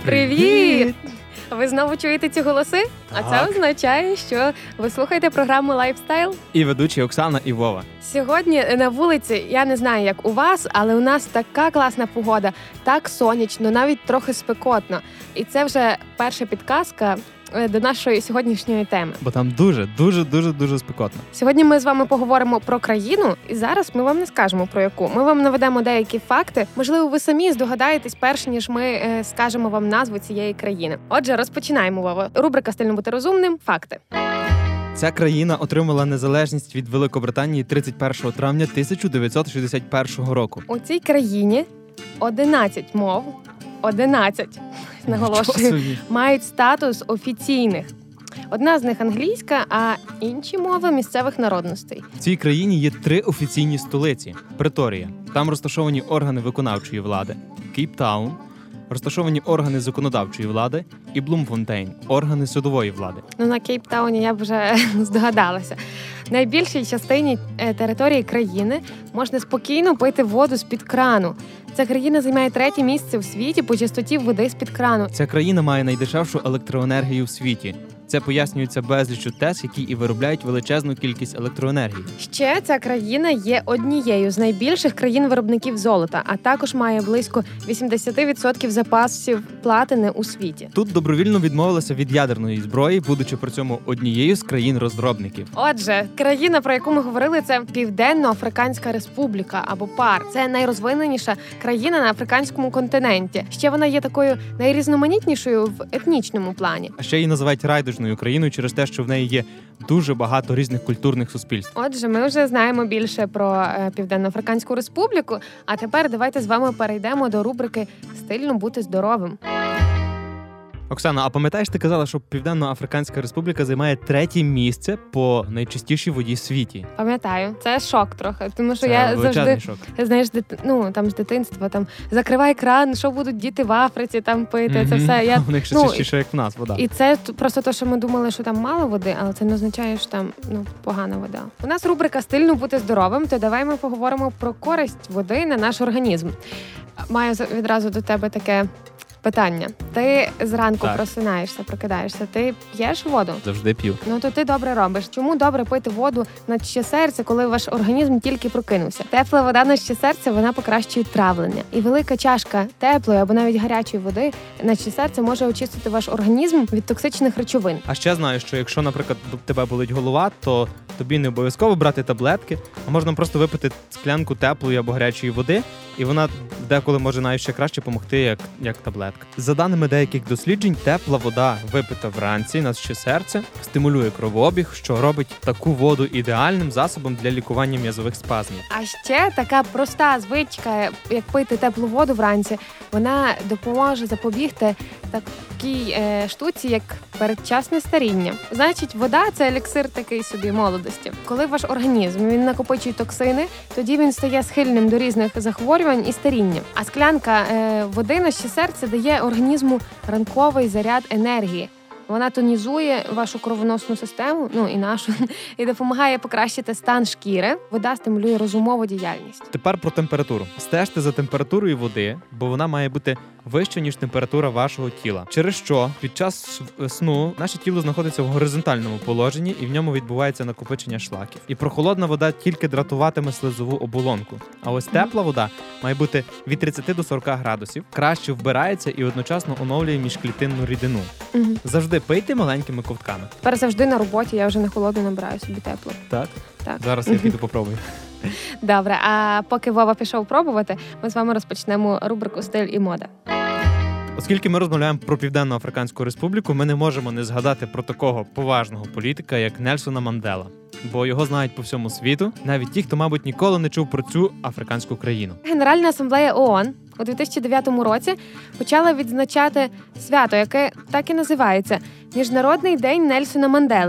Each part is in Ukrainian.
Привіт! Ви знову чуєте ці голоси? Так. А це означає, що ви слухаєте програму «Лайфстайл». І ведучі Оксана і Вова. Сьогодні на вулиці, я не знаю, як у вас, але у нас така класна погода, так сонячно, навіть трохи спекотно. І це вже перша підказка до нашої сьогоднішньої теми. Бо там дуже спекотно. Сьогодні ми з вами поговоримо про країну, і зараз ми вам не скажемо про яку. Ми вам наведемо деякі факти. Можливо, ви самі здогадаєтесь перш ніж ми скажемо вам назву цієї країни. Отже, розпочинаємо, Вова. Рубрика «Стильно бути розумним. Факти». Ця країна отримала незалежність від Великобританії 31 травня 1961 року. У цій країні 11 мов, 11, наголошую, мають статус офіційних. Одна з них англійська, а інші мови місцевих народностей. В цій країні є 3 офіційні столиці. Преторія. Там розташовані органи виконавчої влади. Кейптаун. Розташовані органи законодавчої влади. І Блумфонтейн. Органи судової влади. На Кейптауні я б вже здогадалася. В найбільшій частині території країни можна спокійно пити воду з-під крану. Ця країна займає 3-е місце в світі по чистоті води з-під крану. Ця країна має найдешевшу електроенергію в світі. Це пояснюється безліччю ТЕС, які і виробляють величезну кількість електроенергії. Ще ця країна є однією з найбільших країн-виробників золота, а також має близько 80% запасів платини у світі. Тут добровільно відмовилася від ядерної зброї, будучи при цьому однією з країн-розробників. Отже, країна, про яку ми говорили, це Південно-Африканська Республіка, або ПАР. Це найрозвиненіша країна на африканському континенті. Ще вона є такою найрізноманітнішою в етнічному плані. А ще її називають райдужною країною через те, що в неї є дуже багато різних культурних суспільств. Отже, ми вже знаємо більше про Південно-Африканську Республіку, а тепер давайте з вами перейдемо до рубрики «Стильно бути здоровим». Оксана, а пам'ятаєш, ти казала, що Південно-Африканська Республіка займає 3-е місце по найчистішій воді в світі? Пам'ятаю. Це шок трохи, тому що Це я завжди, шок. знаєш, там з дитинства, там, закривай кран, що будуть діти в Африці там пити, це все. У них ще чистіше, як в нас, вода. І це просто те, що ми думали, що там мало води, але це не означає, що там погана вода. У нас рубрика «Стильно бути здоровим», то давай ми поговоримо про користь води на наш організм. Маю відразу до тебе таке питання. Ти зранку прокидаєшся, ти п'єш воду? Завжди п'ю. То ти добре робиш. Чому добре пити воду на ще серце, коли ваш організм тільки прокинувся? Тепла вода на ще серце, вона покращує травлення. І велика чашка теплої або навіть гарячої води на ще серце може очистити ваш організм від токсичних речовин. А ще знаю, що якщо, наприклад, тебе болить голова, то тобі не обов'язково брати таблетки, а можна просто випити склянку теплої або гарячої води, і вона деколи може навіть ще краще допомогти, як таблетка. За даними деяких досліджень, тепла вода, випита вранці на ще серце, стимулює кровообіг, що робить таку воду ідеальним засобом для лікування м'язових спазмів. А ще така проста звичка, як пити теплу воду вранці, вона допоможе запобігти такій штуці, як передчасне старіння. Значить, вода – це еліксир такий собі молодості. Коли ваш організм він накопичує токсини, тоді він стає схильним до різних захворювань і старіння. А склянка води на ще серце дає організму ранковий заряд енергії. Вона тонізує вашу кровоносну систему, і нашу, і допомагає покращити стан шкіри. Вода стимулює розумову діяльність. Тепер про температуру. Стежте за температурою води, бо вона має бути вища, ніж температура вашого тіла. Через що під час сну наше тіло знаходиться в горизонтальному положенні і в ньому відбувається накопичення шлаків. І прохолодна вода тільки дратуватиме слизову оболонку. А ось тепла вода має бути від 30 до 40 градусів, краще вбирається і одночасно оновлює міжклітинну рідину. Завжди пийте маленькими ковтками. Тепер завжди на роботі я вже на холодну набираю собі тепло. Так? Зараз я піду попробую. Добре, а поки Вова пішов пробувати, ми з вами розпочнемо рубрику «Стиль і мода». Оскільки ми розмовляємо про Південно-Африканську Республіку, ми не можемо не згадати про такого поважного політика, як Нельсона Мандела. Бо його знають по всьому світу, навіть ті, хто, мабуть, ніколи не чув про цю африканську країну. Генеральна асамблея ООН у 2009 році почала відзначати свято, яке так і називається – Міжнародний день Нельсона Мандели.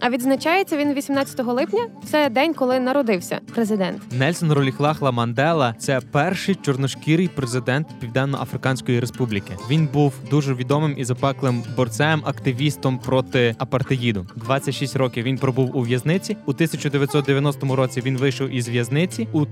А відзначається він 18 липня. Це день, коли народився президент. Нельсон Роліхлахла Мандела – це перший чорношкірий президент Південно-Африканської Республіки. Він був дуже відомим і запеклим борцем, активістом проти апартеїду. 26 років він пробув у в'язниці. У 1990 році він вийшов із в'язниці. У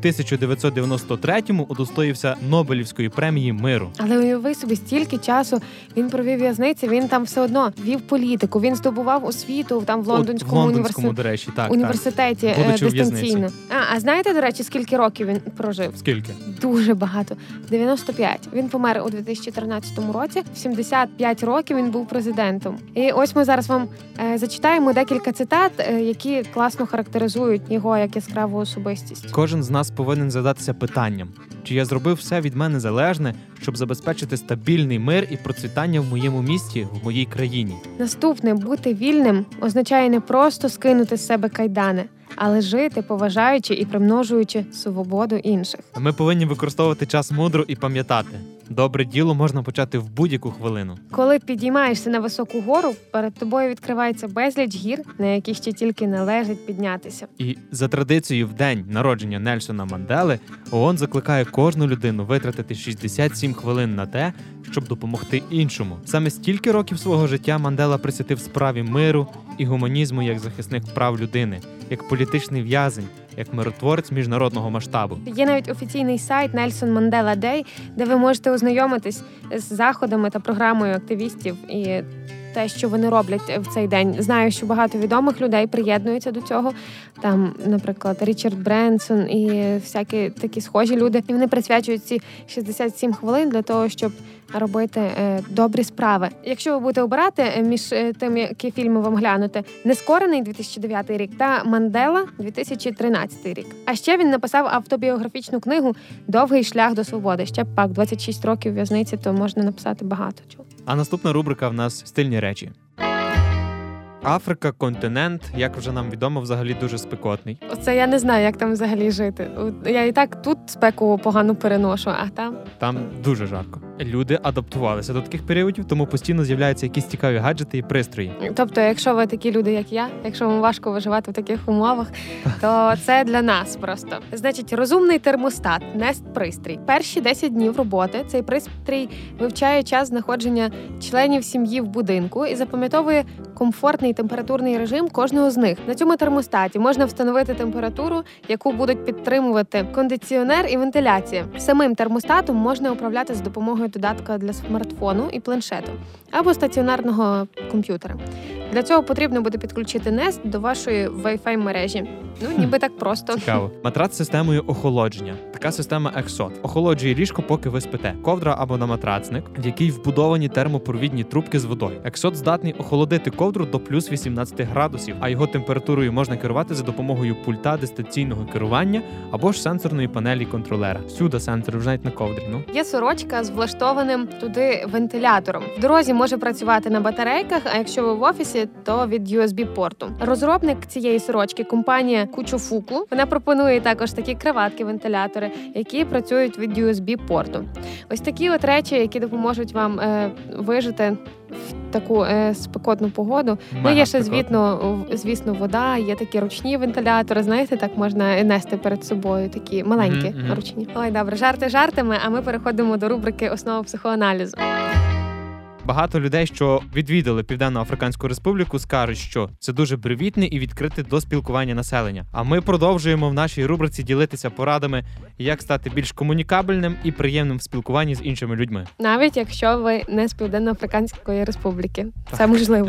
1993-му удостоївся Нобелівської премії миру. Але уяви собі, стільки часу він провів в'язниці, він там все одно вів політику, він здобував освіту там в Лондонському до речі, університеті дистанційно. А знаєте, до речі, скільки років він прожив? Скільки? Дуже багато. 95. Він помер у 2013 році. В 75 років він був президентом. І ось ми зараз вам зачитаємо декілька цитат, які класно характеризують його як яскраву особистість. Кожен з нас повинен задатися питанням, чи я зробив все від мене залежне, щоб забезпечити стабільний мир і процвітання в моєму місті, в моїй країні. Наступне, бути вільним означає не просто скинути з себе кайдани, але жити, поважаючи і примножуючи свободу інших. Ми повинні використовувати час мудро і пам'ятати. Добре діло можна почати в будь-яку хвилину. Коли підіймаєшся на високу гору, перед тобою відкривається безліч гір, на які ще тільки належить піднятися. І за традицією в день народження Нельсона Мандели ООН закликає кожну людину витратити 67 хвилин на те, щоб допомогти іншому. Саме стільки років свого життя Мандела присвятив справі миру і гуманізму як захисник прав людини, як політичний в'язень, як миротворець міжнародного масштабу. Є навіть офіційний сайт Nelson Mandela Day, де ви можете ознайомитись з заходами та програмою активістів і те, що вони роблять в цей день. Знаю, що багато відомих людей приєднуються до цього. Там, наприклад, Річард Бренсон і всякі такі схожі люди. І вони присвячують ці 67 хвилин для того, щоб робити добрі справи. Якщо ви будете обирати між тим, які фільми вам глянути, «Нескорений» 2009 рік та «Мандела» 2013 рік. А ще він написав автобіографічну книгу «Довгий шлях до свободи». Ще пак 26 років в'язниці, то можна написати багато чого. А наступна рубрика в нас «Стильні речі». Африка, континент, як вже нам відомо, взагалі дуже спекотний. Оце я не знаю, як там взагалі жити. Я і так тут спеку погано переношу, а там? Там дуже жарко. Люди адаптувалися до таких періодів, тому постійно з'являються якісь цікаві гаджети і пристрої. Тобто, якщо ви такі люди, як я, якщо вам важко виживати в таких умовах, то це для нас просто. Значить, розумний термостат, Nest-пристрій. Перші 10 днів роботи цей пристрій вивчає час знаходження членів сім'ї в будинку і запам'ятовує комфортний температурний режим кожного з них. На цьому термостаті можна встановити температуру, яку будуть підтримувати кондиціонер і вентиляція. Самим термостатом можна управляти за допомогою додатка для смартфону і планшету або стаціонарного комп'ютера. Для цього потрібно буде підключити Nest до вашої Wi-Fi мережі. Ніби так просто. Цікаво. Матрац з системою охолодження. Така система Exot. Охолоджує ліжко, поки ви спите. Ковдра або наматрацник, в який вбудовані термопровідні трубки з водою. Exot здатний охолодити ковдру до плюс 18 градусів, а його температурою можна керувати за допомогою пульта дистанційного керування або ж сенсорної панелі контролера. Всюди сенсор, вже навіть на ковдрі. Є сорочка з влаштованим туди вентилятором. В дорозі може працювати на батарейках, а якщо ви в офісі, то від USB-порту. Розробник цієї сорочки – компанія Кучофуку. Вона пропонує також такі краватки-вентилятори, які працюють від USB-порту. Ось такі от речі, які допоможуть вам вижити в таку спекотну погоду. Є ще, звісно, вода, є такі ручні вентилятори, знаєте, так можна нести перед собою, такі маленькі ручні. Ой, добре, жарти жартами, а ми переходимо до рубрики «Основа психоаналізу». Багато людей, що відвідали Південно-Африканську Республіку, скажуть, що це дуже привітне і відкрите до спілкування населення. А ми продовжуємо в нашій рубриці ділитися порадами, як стати більш комунікабельним і приємним в спілкуванні з іншими людьми. Навіть якщо ви не з Південно-Африканської Республіки. Це можливо.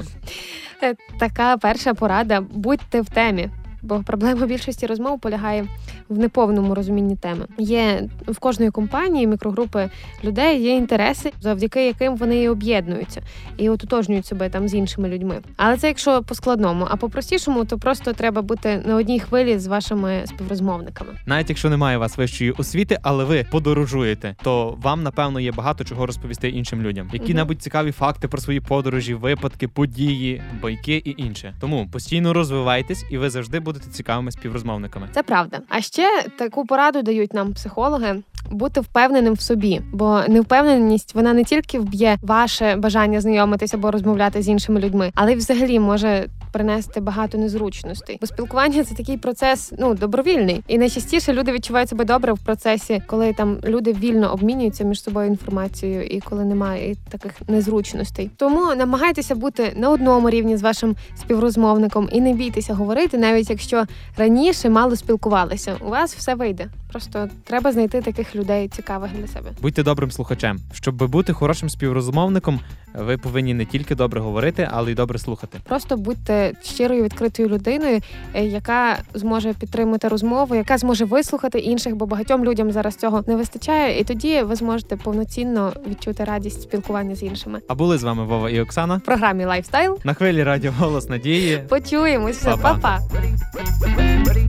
Така перша порада – будьте в темі. Бо проблема більшості розмов полягає в неповному розумінні теми. Є в кожної компанії, мікрогрупи людей є інтереси, завдяки яким вони і об'єднуються і ототожнюють себе там з іншими людьми. Але це якщо по-складному, а по-простішому, то просто треба бути на одній хвилі з вашими співрозмовниками. Навіть якщо немає у вас вищої освіти, але ви подорожуєте, то вам, напевно, є багато чого розповісти іншим людям. Які-небудь цікаві факти про свої подорожі, випадки, події, байки і інше. Тому постійно розвивайтесь, і ви завжди будете цікавими співрозмовниками. Це правда. А ще таку пораду дають нам психологи – бути впевненим в собі. Бо невпевненість, вона не тільки вб'є ваше бажання знайомитися або розмовляти з іншими людьми, але й взагалі може принести багато незручностей. Бо спілкування – це такий процес, добровільний. І найчастіше люди відчувають себе добре в процесі, коли там люди вільно обмінюються між собою інформацією і коли немає таких незручностей. Тому намагайтеся бути на одному рівні з вашим співрозмовником і не бійтеся говорити, навіть якщо раніше мало спілкувалися. У вас все вийде. Просто треба знайти таких людей цікавих для себе. Будьте добрим слухачем. Щоб бути хорошим співрозмовником, ви повинні не тільки добре говорити, але й добре слухати. Просто будьте щирою, відкритою людиною, яка зможе підтримати розмову, яка зможе вислухати інших, бо багатьом людям зараз цього не вистачає, і тоді ви зможете повноцінно відчути радість спілкування з іншими. А були з вами Вова і Оксана В програмі «Лайфстайл». на хвилі радіо «Голос надії». Почуємось. Па-па. Па-па.